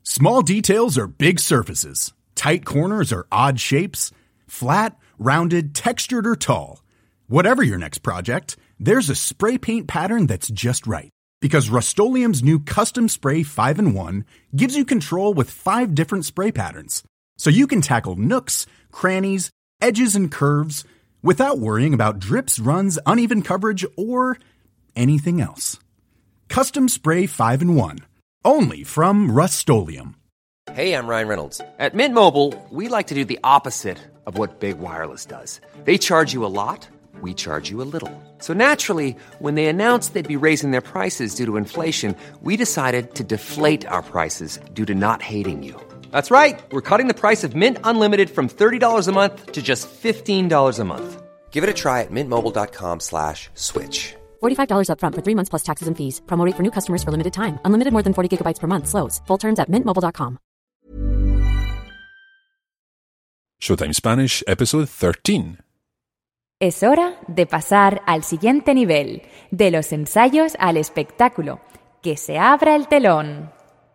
Small details are big surfaces. Tight corners are odd shapes. Flat, rounded, textured, or tall. Whatever your next project, there's a spray paint pattern that's just right. Because Rust-Oleum's new Custom Spray 5-in-1 gives you control with 5 different spray patterns. So you can tackle nooks, crannies, edges, and curves without worrying about drips, runs, uneven coverage, or anything else. Custom Spray 5-in-1. Only from Rust-Oleum. Hey, I'm Ryan Reynolds. At Mint Mobile, we like to do the opposite of what Big Wireless does. They charge you a lot, we charge you a little. So naturally, when they announced they'd be raising their prices due to inflation, we decided to deflate our prices due to not hating you. That's right. We're cutting the price of Mint Unlimited from $30 a month to just $15 a month. Give it a try at mintmobile.com/switch. $45 up front for 3 months plus taxes and fees. Promo rate for new customers for limited time. Unlimited more than 40 gigabytes per month. Slows full terms at mintmobile.com. Showtime Spanish, episode 13. Es hora de pasar al siguiente nivel, de los ensayos al espectáculo. ¡Que se abra el telón!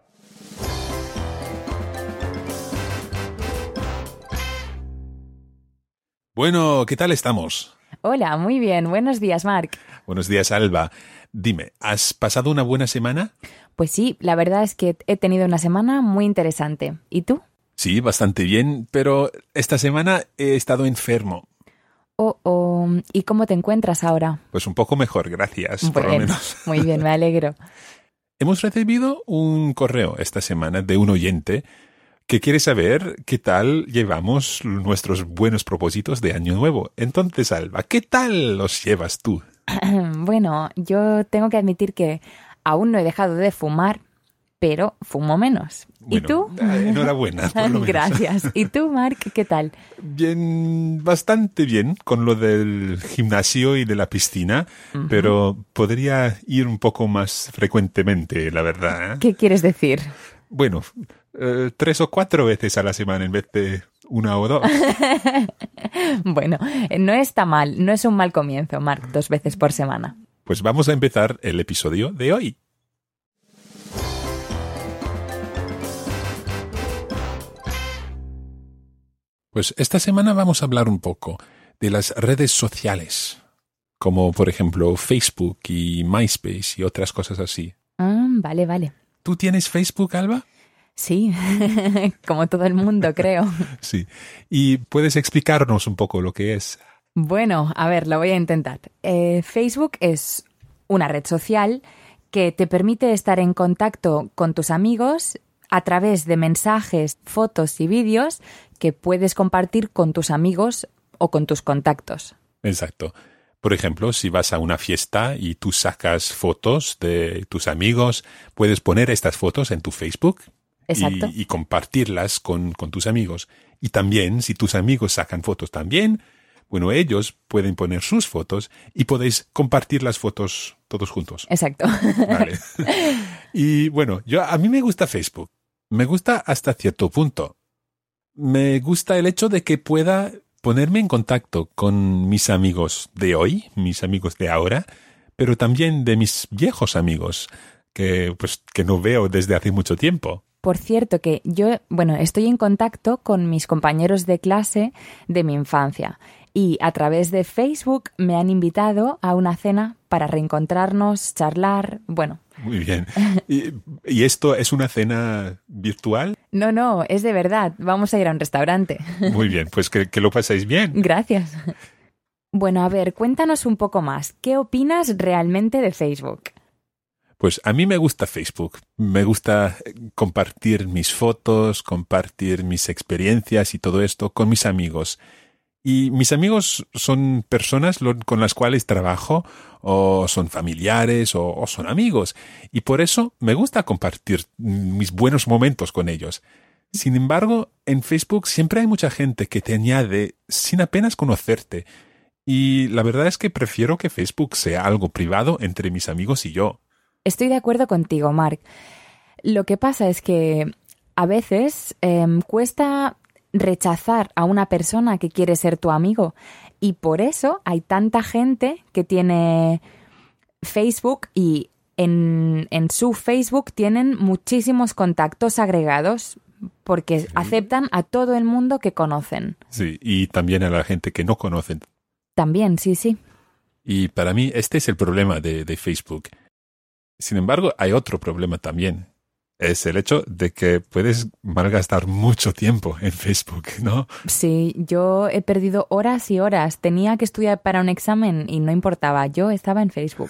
Bueno, ¿qué tal estamos? Hola, muy bien. Buenos días, Marc. Buenos días, Alba. Dime, ¿has pasado una buena semana? Pues sí, la verdad es que he tenido una semana muy interesante. ¿Y tú? Sí, bastante bien, pero esta semana he estado enfermo. ¿Y cómo te encuentras ahora? Pues un poco mejor, gracias, por lo menos. Muy bien, me alegro. Hemos recibido un correo esta semana de un oyente que quiere saber qué tal llevamos nuestros buenos propósitos de Año Nuevo. Entonces, Alba, ¿qué tal los llevas tú? Bueno, yo tengo que admitir que aún no he dejado de fumar, pero fumo menos. ¿Y tú? Enhorabuena, por lo menos. Gracias. ¿Y tú, Marc, qué tal? Bien, bastante bien con lo del gimnasio y de la piscina, pero podría ir un poco más frecuentemente, la verdad, ¿eh? ¿Qué quieres decir? Bueno, 3 o 4 veces a la semana en vez de 1 o 2. Bueno, no está mal, no es un mal comienzo, Marc, 2 veces por semana. Pues vamos a empezar el episodio de hoy. Pues esta semana vamos a hablar un poco de las redes sociales, como por ejemplo Facebook y MySpace y otras cosas así. Vale. ¿Tú tienes Facebook, Alba? Sí, como todo el mundo, creo. Sí. ¿Y puedes explicarnos un poco lo que es? Bueno, a ver, lo voy a intentar. Facebook es una red social que te permite estar en contacto con tus amigos a través de mensajes, fotos y vídeos que puedes compartir con tus amigos o con tus contactos. Exacto. Por ejemplo, si vas a una fiesta y tú sacas fotos de tus amigos, puedes poner estas fotos en tu Facebook. Exacto. Y compartirlas con tus amigos. Y también, si tus amigos sacan fotos también, bueno, ellos pueden poner sus fotos y podéis compartir las fotos todos juntos. Exacto. Vale. Y bueno, a mí me gusta Facebook. Me gusta hasta cierto punto. Me gusta el hecho de que pueda ponerme en contacto con mis amigos de hoy, mis amigos de ahora, pero también de mis viejos amigos que no veo desde hace mucho tiempo. Por cierto que yo, estoy en contacto con mis compañeros de clase de mi infancia y a través de Facebook me han invitado a una cena para reencontrarnos, charlar, Muy bien. ¿Y esto es una cena virtual? No, es de verdad. Vamos a ir a un restaurante. Muy bien, pues que lo paséis bien. Gracias. Bueno, a ver, cuéntanos un poco más. ¿Qué opinas realmente de Facebook? Pues a mí me gusta Facebook. Me gusta compartir mis fotos, compartir mis experiencias y todo esto con mis amigos. Y mis amigos son personas con las cuales trabajo, o son familiares, o son amigos. Y por eso me gusta compartir mis buenos momentos con ellos. Sin embargo, en Facebook siempre hay mucha gente que te añade sin apenas conocerte. Y la verdad es que prefiero que Facebook sea algo privado entre mis amigos y yo. Estoy de acuerdo contigo, Marc. Lo que pasa es que a veces cuesta rechazar a una persona que quiere ser tu amigo y por eso hay tanta gente que tiene Facebook y En su Facebook tienen muchísimos contactos agregados porque aceptan a todo el mundo que conocen. Sí, y también a la gente que no conocen. También, sí. Y para mí este es el problema de Facebook. Sin embargo, hay otro problema también. Es el hecho de que puedes malgastar mucho tiempo en Facebook, ¿no? Sí, yo he perdido horas y horas. Tenía que estudiar para un examen y no importaba. Yo estaba en Facebook.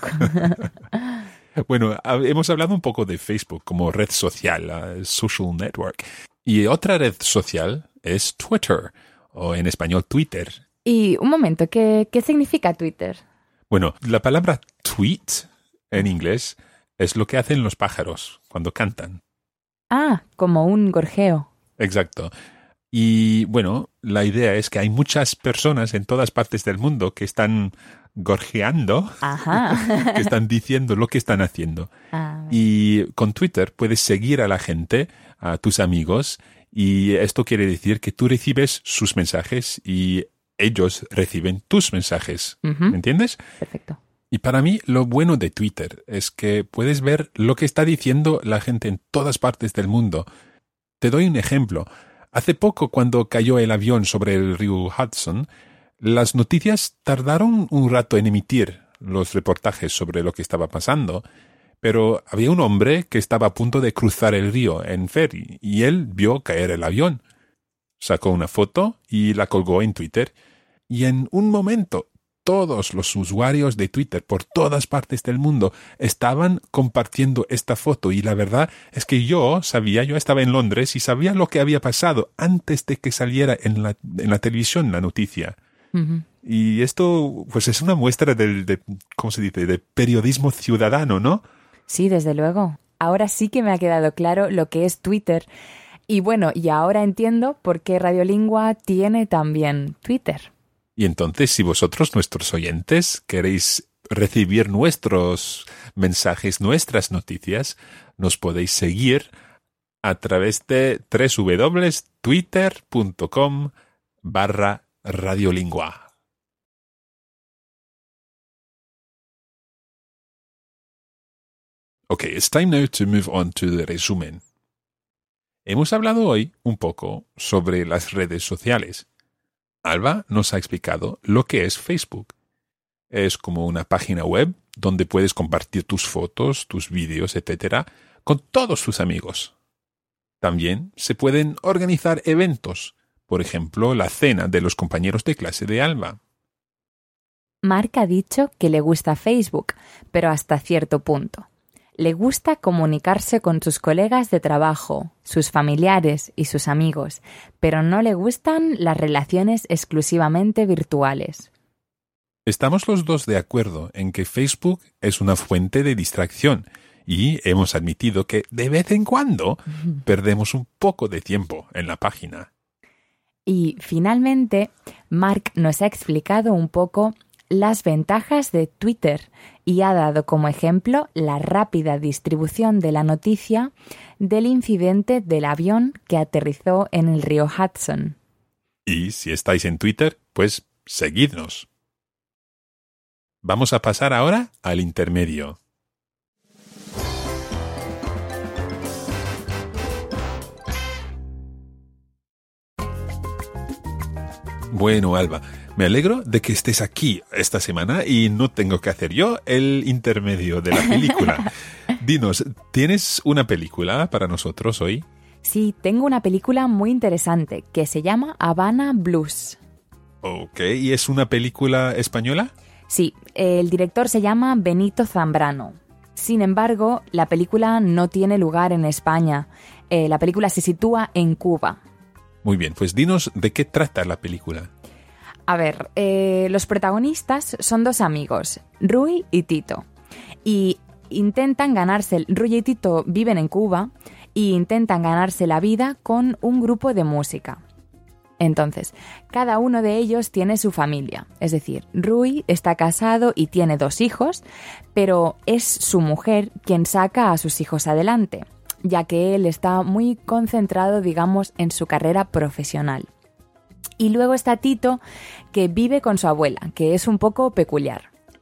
Bueno, hemos hablado un poco de Facebook como red social, social network. Y otra red social es Twitter, o en español Twitter. Y un momento, ¿qué significa Twitter? Bueno, la palabra tweet en inglés es lo que hacen los pájaros cuando cantan. Ah, como un gorjeo. Exacto. Y bueno, la idea es que hay muchas personas en todas partes del mundo que están gorjeando, Ajá. que están diciendo lo que están haciendo. Y con Twitter puedes seguir a la gente, a tus amigos, y esto quiere decir que tú recibes sus mensajes y ellos reciben tus mensajes. ¿Me entiendes? Perfecto. Y para mí lo bueno de Twitter es que puedes ver lo que está diciendo la gente en todas partes del mundo. Te doy un ejemplo. Hace poco, cuando cayó el avión sobre el río Hudson, las noticias tardaron un rato en emitir los reportajes sobre lo que estaba pasando, pero había un hombre que estaba a punto de cruzar el río en ferry y él vio caer el avión. Sacó una foto y la colgó en Twitter y en un momento todos los usuarios de Twitter por todas partes del mundo estaban compartiendo esta foto y la verdad es que yo estaba en Londres y sabía lo que había pasado antes de que saliera en la televisión la noticia. Uh-huh. Y esto pues es una muestra ¿cómo se dice?, de periodismo ciudadano, ¿no? Sí, desde luego. Ahora sí que me ha quedado claro lo que es Twitter. Y bueno, y ahora entiendo por qué Radiolingua tiene también Twitter. Y entonces, si vosotros, nuestros oyentes, queréis recibir nuestros mensajes, nuestras noticias, nos podéis seguir a través de www.twitter.com/Radiolingua. Okay, it's time now to move on to the resumen. Hemos hablado hoy un poco sobre las redes sociales. Alba nos ha explicado lo que es Facebook. Es como una página web donde puedes compartir tus fotos, tus vídeos, etc., con todos tus amigos. También se pueden organizar eventos, por ejemplo, la cena de los compañeros de clase de Alba. Mark ha dicho que le gusta Facebook, pero hasta cierto punto. Le gusta comunicarse con sus colegas de trabajo, sus familiares y sus amigos, pero no le gustan las relaciones exclusivamente virtuales. Estamos los dos de acuerdo en que Facebook es una fuente de distracción y hemos admitido que de vez en cuando perdemos un poco de tiempo en la página. Y finalmente, Mark nos ha explicado un poco las ventajas de Twitter y ha dado como ejemplo la rápida distribución de la noticia del incidente del avión que aterrizó en el río Hudson. Y si estáis en Twitter, pues seguidnos. Vamos a pasar ahora al intermedio. Bueno, Alba, me alegro de que estés aquí esta semana y no tengo que hacer yo el intermedio de la película. Dinos, ¿tienes una película para nosotros hoy? Sí, tengo una película muy interesante que se llama Havana Blues. Ok, ¿y es una película española? Sí, el director se llama Benito Zambrano. Sin embargo, la película no tiene lugar en España. La película se sitúa en Cuba. Muy bien, pues dinos de qué trata la película. A ver, los protagonistas son dos amigos, Rui y Tito. Y Rui y Tito viven en Cuba y intentan ganarse la vida con un grupo de música. Entonces, cada uno de ellos tiene su familia. Es decir, Rui está casado y tiene 2 hijos, pero es su mujer quien saca a sus hijos adelante, ya que él está muy concentrado, digamos, en su carrera profesional. Y luego está Tito, que vive con su abuela, que es un poco peculiar.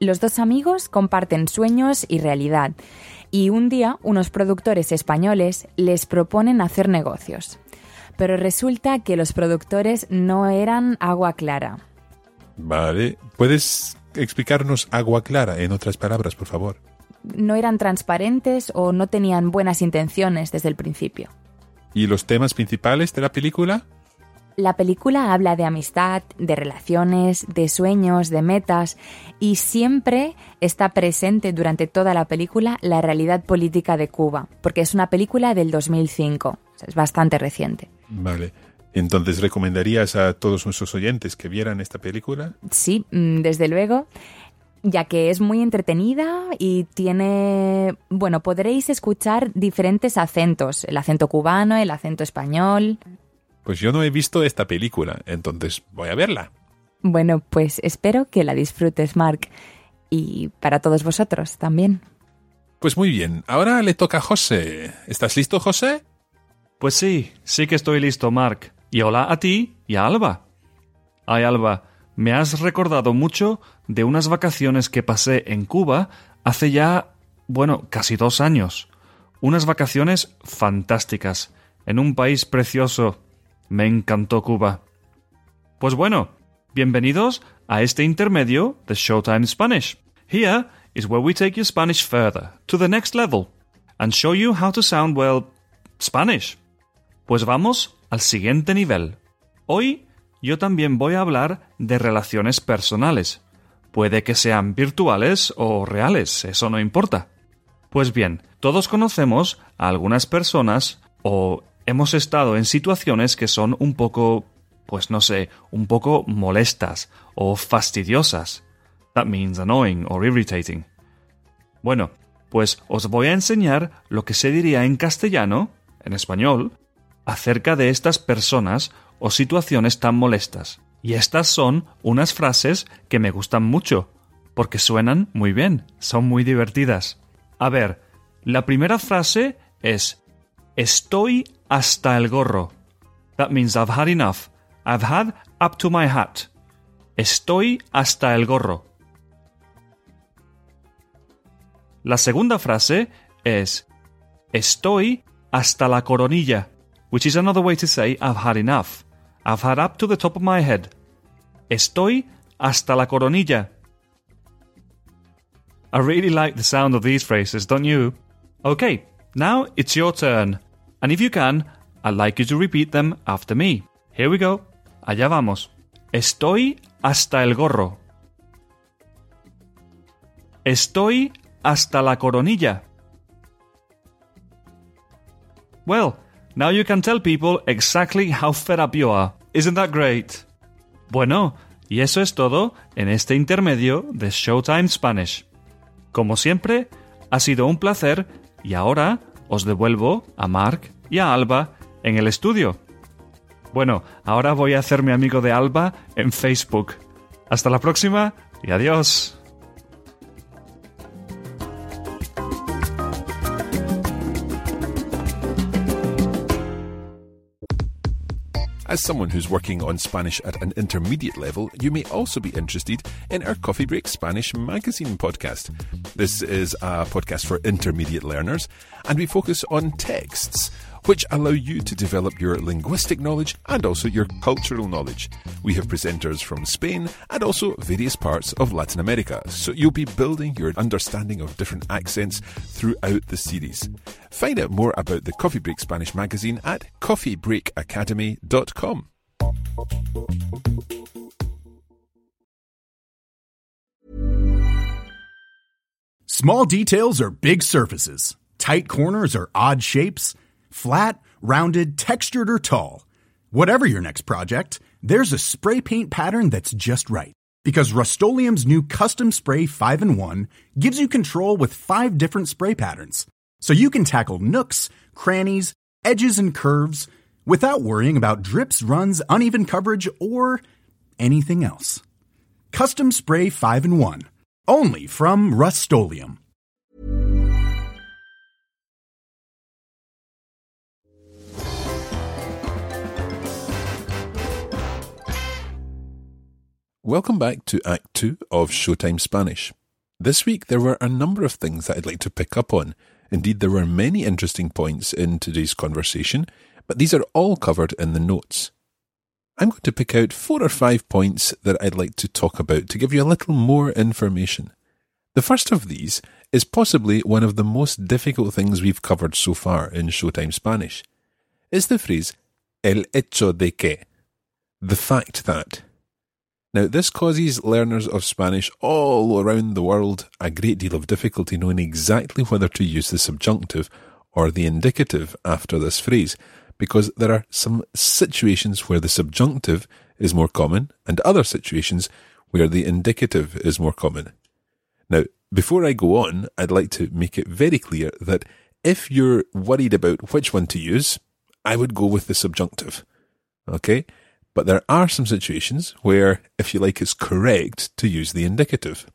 Los dos amigos comparten sueños y realidad, y un día unos productores españoles les proponen hacer negocios. Pero resulta que los productores no eran agua clara. Vale. ¿Puedes explicarnos agua clara en otras palabras, por favor? No eran transparentes o no tenían buenas intenciones desde el principio. ¿Y los temas principales de la película? La película habla de amistad, de relaciones, de sueños, de metas, y siempre está presente durante toda la película la realidad política de Cuba, porque es una película del 2005, o sea, es bastante reciente. Vale. Entonces, ¿recomendarías a todos nuestros oyentes que vieran esta película? Sí, desde luego, ya que es muy entretenida y tiene... Bueno, podréis escuchar diferentes acentos, el acento cubano, el acento español... Pues yo no he visto esta película, entonces voy a verla. Bueno, pues espero que la disfrutes, Marc. Y para todos vosotros también. Pues muy bien, ahora le toca a José. ¿Estás listo, José? Pues sí que estoy listo, Marc. Y hola a ti y a Alba. Ay, Alba, me has recordado mucho de unas vacaciones que pasé en Cuba hace ya, casi 2 años. Unas vacaciones fantásticas, en un país precioso. Me encantó Cuba. Pues bueno, bienvenidos a este intermedio de Showtime Spanish. Here is where we take your Spanish further, to the next level, and show you how to sound, Spanish. Pues vamos al siguiente nivel. Hoy yo también voy a hablar de relaciones personales. Puede que sean virtuales o reales, eso no importa. Pues bien, todos conocemos a algunas personas o hemos estado en situaciones que son un poco, un poco molestas o fastidiosas. That means annoying or irritating. Bueno, pues os voy a enseñar lo que se diría en castellano, en español, acerca de estas personas o situaciones tan molestas. Y estas son unas frases que me gustan mucho, porque suenan muy bien, son muy divertidas. A ver, la primera frase es estoy hasta el gorro. That means I've had enough. I've had up to my hat. Estoy hasta el gorro. La segunda frase es estoy hasta la coronilla, which is another way to say I've had enough. I've had up to the top of my head. Estoy hasta la coronilla. I really like the sound of these phrases, don't you? Okay, now it's your turn. And if you can, I'd like you to repeat them after me. Here we go. Allá vamos. Estoy hasta el gorro. Estoy hasta la coronilla. Well, now you can tell people exactly how fed up you are. Isn't that great? Bueno, y eso es todo en este intermedio de Showtime Spanish. Como siempre, ha sido un placer y ahora os devuelvo a Marc y a Alba en el estudio. Bueno, ahora voy a hacerme amigo de Alba en Facebook. Hasta la próxima y adiós. As someone who's working on Spanish at an intermediate level, you may also be interested in our Coffee Break Spanish magazine podcast. This is a podcast for intermediate learners, and we focus on texts, which allow you to develop your linguistic knowledge and also your cultural knowledge. We have presenters from Spain and also various parts of Latin America, so you'll be building your understanding of different accents throughout the series. Find out more about the Coffee Break Spanish magazine at coffeebreakacademy.com. Small details are big surfaces. Tight corners are odd shapes. Flat, rounded, textured, or tall. Whatever your next project, there's a spray paint pattern that's just right. Because Rust-Oleum's new Custom Spray 5-in-1 gives you control with 5 different spray patterns. So you can tackle nooks, crannies, edges, and curves without worrying about drips, runs, uneven coverage, or anything else. Custom Spray 5-in-1. Only from Rust-Oleum. Welcome back to Act 2 of Showtime Spanish. This week there were a number of things that I'd like to pick up on. Indeed, there were many interesting points in today's conversation, but these are all covered in the notes. I'm going to pick out 4 or 5 points that I'd like to talk about to give you a little more information. The first of these is possibly one of the most difficult things we've covered so far in Showtime Spanish. It's the phrase, el hecho de que, the fact that. Now, this causes learners of Spanish all around the world a great deal of difficulty knowing exactly whether to use the subjunctive or the indicative after this phrase, because there are some situations where the subjunctive is more common and other situations where the indicative is more common. Now, before I go on, I'd like to make it very clear that if you're worried about which one to use, I would go with the subjunctive. Okay? But there are some situations where, if you like, it's correct to use the indicative.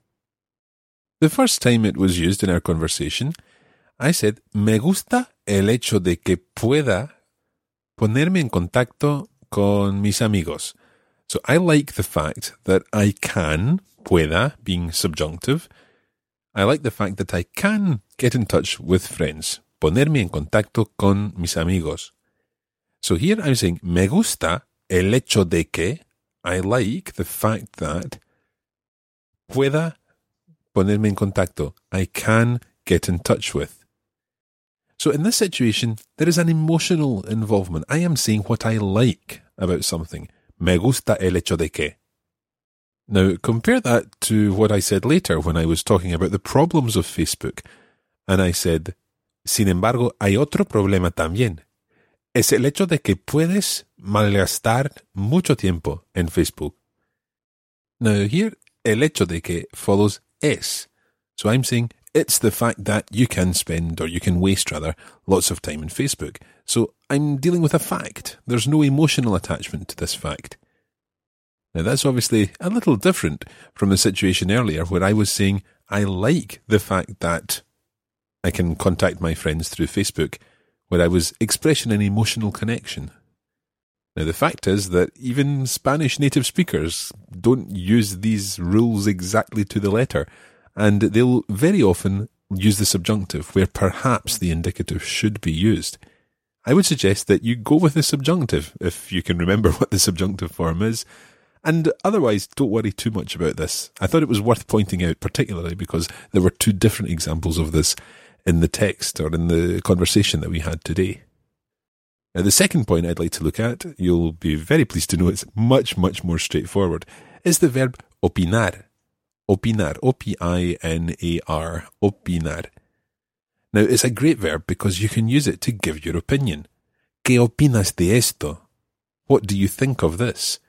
The first time it was used in our conversation, I said, me gusta el hecho de que pueda ponerme en contacto con mis amigos. So I like the fact that I can, pueda, being subjunctive, I like the fact that I can get in touch with friends. Ponerme en contacto con mis amigos. So here I'm saying, me gusta el hecho de que, I like the fact that, pueda ponerme en contacto, I can get in touch with. So in this situation, there is an emotional involvement. I am saying what I like about something. Me gusta el hecho de que. Now, compare that to what I said later when I was talking about the problems of Facebook. And I said, sin embargo, hay otro problema también. Es el hecho de que puedes malgastar mucho tiempo en Facebook. Now here, el hecho de que follows es. So I'm saying it's the fact that you can spend, or you can waste rather, lots of time in Facebook. So I'm dealing with a fact. There's no emotional attachment to this fact. Now that's obviously a little different from the situation earlier where I was saying I like the fact that I can contact my friends through Facebook, where I was expressing an emotional connection. Now the fact is that even Spanish native speakers don't use these rules exactly to the letter, and they'll very often use the subjunctive where perhaps the indicative should be used. I would suggest that you go with the subjunctive if you can remember what the subjunctive form is, and otherwise don't worry too much about this. I thought it was worth pointing out particularly because there were 2 different examples of this in the text or in the conversation that we had today. Now, the second point I'd like to look at, you'll be very pleased to know it's much, much more straightforward, is the verb opinar. Opinar, O-P-I-N-A-R, opinar. Now, it's a great verb because you can use it to give your opinion. ¿Qué opinas de esto? What do you think of this?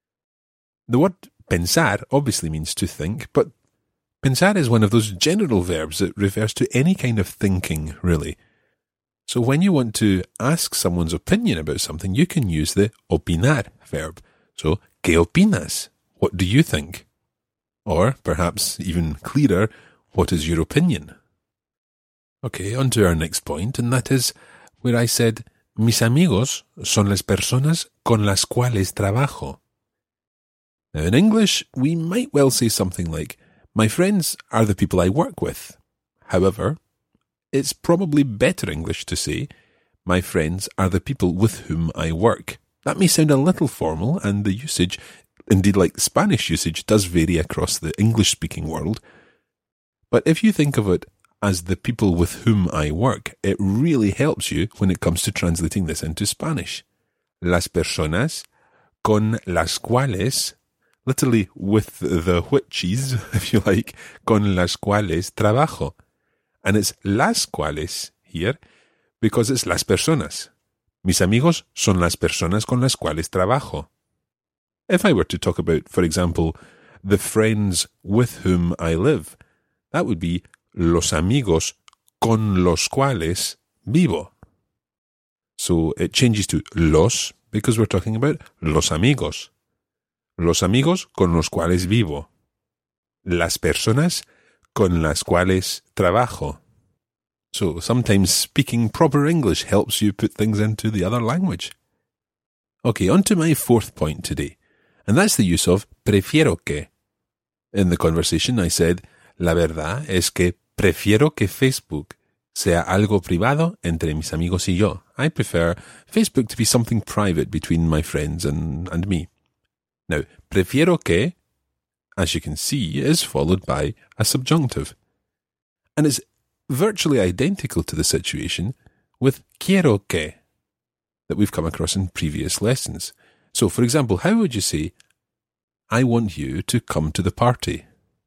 The word pensar obviously means to think, but pensar is one of those general verbs that refers to any kind of thinking, really. So when you want to ask someone's opinion about something, you can use the opinar verb. So, ¿qué opinas? What do you think? Or, perhaps even clearer, what is your opinion? Okay, on to our next point, and that is where I said, mis amigos son las personas con las cuales trabajo. Now, in English, we might well say something like, my friends are the people I work with. However, it's probably better English to say, my friends are the people with whom I work. That may sound a little formal, and the usage, indeed like Spanish usage, does vary across the English-speaking world. But if you think of it as the people with whom I work, it really helps you when it comes to translating this into Spanish. Las personas con las cuales, literally with the whiches, if you like, con las cuales trabajo. And it's las cuales here because it's las personas. Mis amigos son las personas con las cuales trabajo. If I were to talk about, for example, the friends with whom I live, that would be los amigos con los cuales vivo. So it changes to los because we're talking about los amigos. Los amigos con los cuales vivo. Las personas con las cuales trabajo. So sometimes speaking proper English helps you put things into the other language. Okay, on to my fourth point today, and that's the use of prefiero que. In the conversation I said, La verdad es que prefiero que Facebook sea algo privado entre mis amigos y yo. I prefer Facebook to be something private between my friends and me. Now, prefiero que, as you can see, is followed by a subjunctive. And it's virtually identical to the situation with quiero que that we've come across in previous lessons. So, for example, how would you say, I want you to come to the party?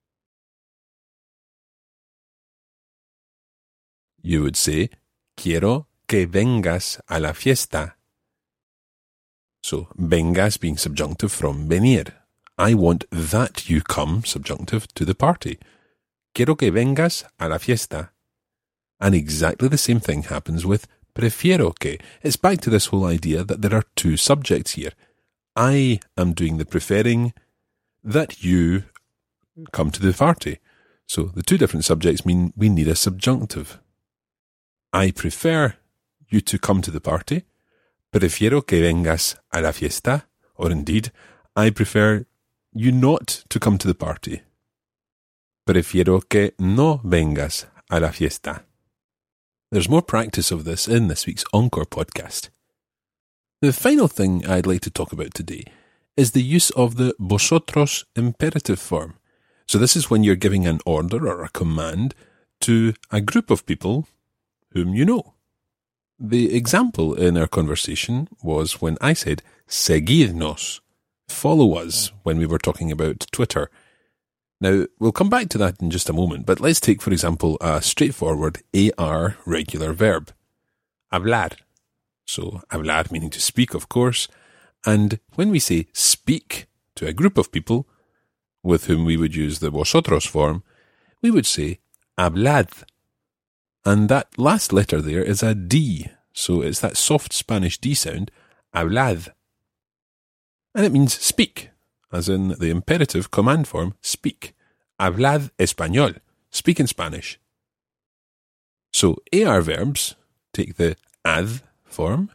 You would say, quiero que vengas a la fiesta. So, vengas being subjunctive from venir. I want that you come, subjunctive, to the party. Quiero que vengas a la fiesta. And exactly the same thing happens with prefiero que. It's back to this whole idea that there are two subjects here. I am doing the preferring, that you come to the party. So the two different subjects mean we need a subjunctive. I prefer you to come to the party. Prefiero que vengas a la fiesta. Or indeed, I prefer you not to come to the party. Prefiero que no vengas a la fiesta. There's more practice of this in this week's Encore podcast. The final thing I'd like to talk about today is the use of the vosotros imperative form. So this is when you're giving an order or a command to a group of people whom you know. The example in our conversation was when I said, seguidnos, follow us, when we were talking about Twitter. Now, we'll come back to that in just a moment, but let's take, for example, a straightforward AR regular verb. Hablar. So, hablar meaning to speak, of course. And when we say speak to a group of people with whom we would use the vosotros form, we would say hablad. And that last letter there is a D. So it's that soft Spanish D sound, hablad. And it means speak, as in the imperative command form, speak. Hablad español. Speak in Spanish. So AR verbs take the ad form.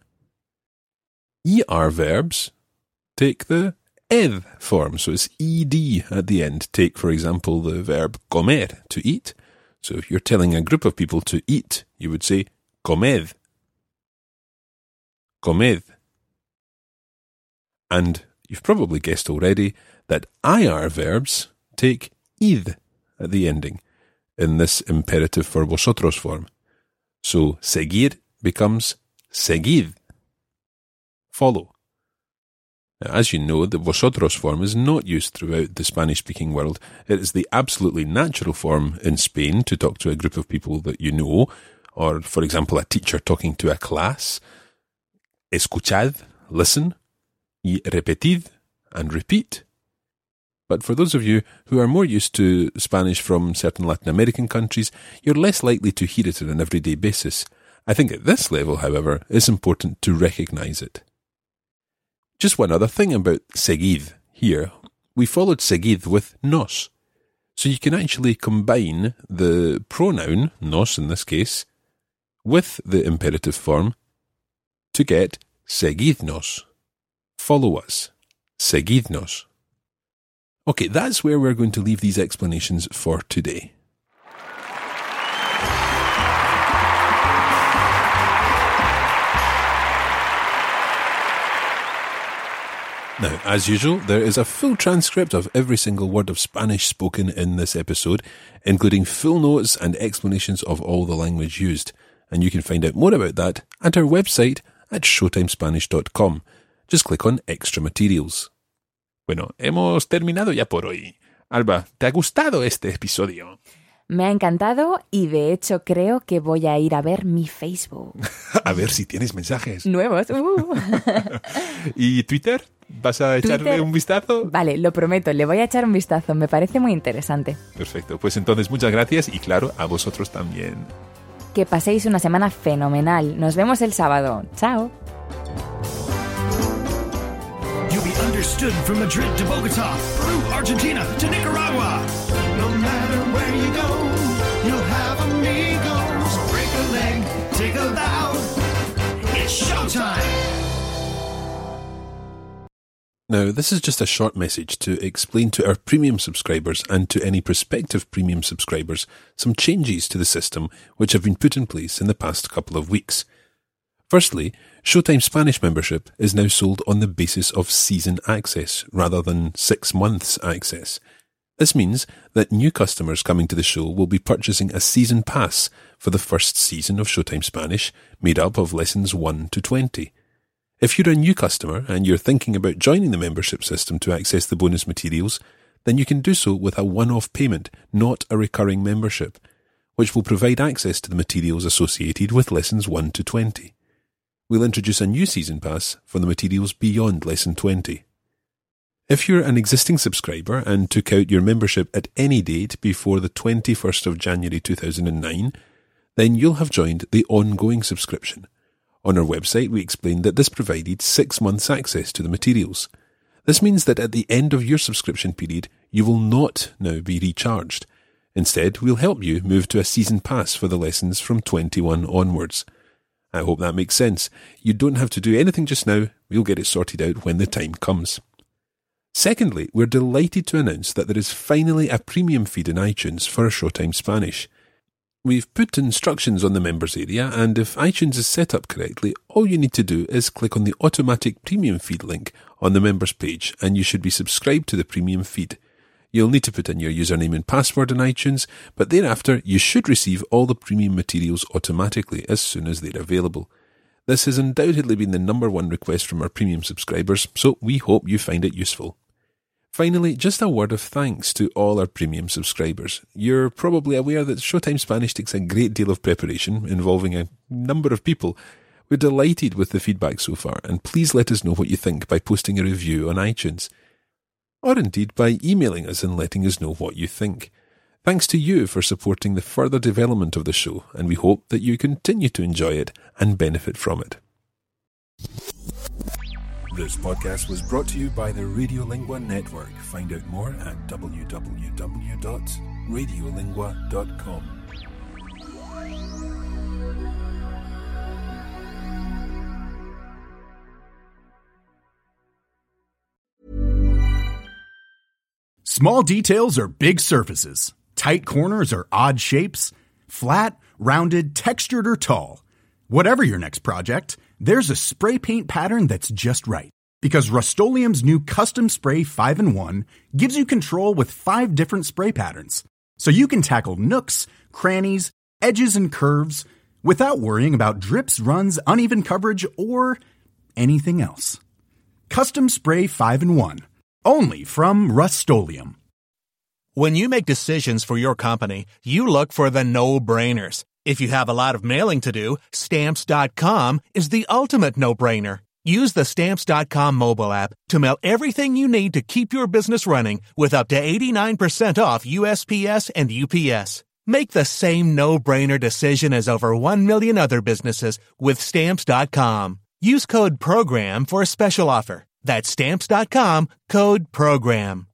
ER verbs take the ed form. So it's ed at the end. Take, for example, the verb comer, to eat. So if you're telling a group of people to eat, you would say comed. Comed. And you've probably guessed already that IR verbs take id at the ending in this imperative for vosotros form. So seguir becomes seguid. Follow. Now, as you know, the vosotros form is not used throughout the Spanish-speaking world. It is the absolutely natural form in Spain to talk to a group of people that you know, or, for example, a teacher talking to a class. Escuchad, listen, y repetid, and repeat. But for those of you who are more used to Spanish from certain Latin American countries, you're less likely to hear it on an everyday basis. I think at this level, however, it's important to recognise it. Just one other thing about seguid here. We followed seguid with nos. So you can actually combine the pronoun, nos in this case, with the imperative form to get seguidnos. Follow us. Seguidnos. Okay, that's where we're going to leave these explanations for today. Now, as usual, there is a full transcript of every single word of Spanish spoken in this episode, including full notes and explanations of all the language used. And you can find out more about that at our website at showtimespanish.com. Just click on Extra Materials. Bueno, hemos terminado ya por hoy. Alba, ¿te ha gustado este episodio? Me ha encantado y de hecho creo que voy a ir a ver mi Facebook. A ver si tienes mensajes. Nuevos. ¿Y Twitter? ¿Vas a echarle un vistazo? Vale, lo prometo, le voy a echar un vistazo. Me parece muy interesante. Perfecto, pues entonces muchas gracias y claro, a vosotros también. Que paséis una semana fenomenal. Nos vemos el sábado. Chao. You'll be understood from Madrid to Bogota, Peru, Argentina to Nicaragua. No matter where you go, you'll have amigos. Break a leg, take a bow. It's showtime. Now, this is just a short message to explain to our premium subscribers and to any prospective premium subscribers some changes to the system which have been put in place in the past couple of weeks. Firstly, Showtime Spanish membership is now sold on the basis of season access rather than 6 months access. This means that new customers coming to the show will be purchasing a season pass for the first season of Showtime Spanish, made up of lessons 1 to 20. If you're a new customer and you're thinking about joining the membership system to access the bonus materials, then you can do so with a one-off payment, not a recurring membership, which will provide access to the materials associated with lessons 1 to 20. We'll introduce a new season pass for the materials beyond lesson 20. If you're an existing subscriber and took out your membership at any date before the 21st of January 2009, then you'll have joined the ongoing subscription. On our website, we explained that this provided 6 months access to the materials. This means that at the end of your subscription period, you will not now be recharged. Instead, we'll help you move to a season pass for the lessons from 21 onwards. I hope that makes sense. You don't have to do anything just now. We'll get it sorted out when the time comes. Secondly, we're delighted to announce that there is finally a premium feed in iTunes for Showtime Spanish. We've put instructions on the members area, and if iTunes is set up correctly, all you need to do is click on the automatic premium feed link on the members page and you should be subscribed to the premium feed. You'll need to put in your username and password in iTunes, but thereafter you should receive all the premium materials automatically as soon as they're available. This has undoubtedly been the number one request from our premium subscribers, so we hope you find it useful. Finally, just a word of thanks to all our premium subscribers. You're probably aware that Showtime Spanish takes a great deal of preparation, involving a number of people. We're delighted with the feedback so far, and please let us know what you think by posting a review on iTunes. Or indeed by emailing us and letting us know what you think. Thanks to you for supporting the further development of the show, and we hope that you continue to enjoy it and benefit from it. This podcast was brought to you by the Radiolingua Network. Find out more at www.radiolingua.com. Small details are big surfaces. Tight corners are odd shapes. Flat, rounded, textured, or tall. Whatever your next project, there's a spray paint pattern that's just right. Because Rust-Oleum's new Custom Spray 5-in-1 gives you control with 5 different spray patterns. So you can tackle nooks, crannies, edges, and curves without worrying about drips, runs, uneven coverage, or anything else. Custom Spray 5-in-1. Only from Rust-Oleum. When you make decisions for your company, you look for the no-brainers. If you have a lot of mailing to do, Stamps.com is the ultimate no-brainer. Use the Stamps.com mobile app to mail everything you need to keep your business running with up to 89% off USPS and UPS. Make the same no-brainer decision as over 1 million other businesses with Stamps.com. Use code PROGRAM for a special offer. That's Stamps.com, code PROGRAM.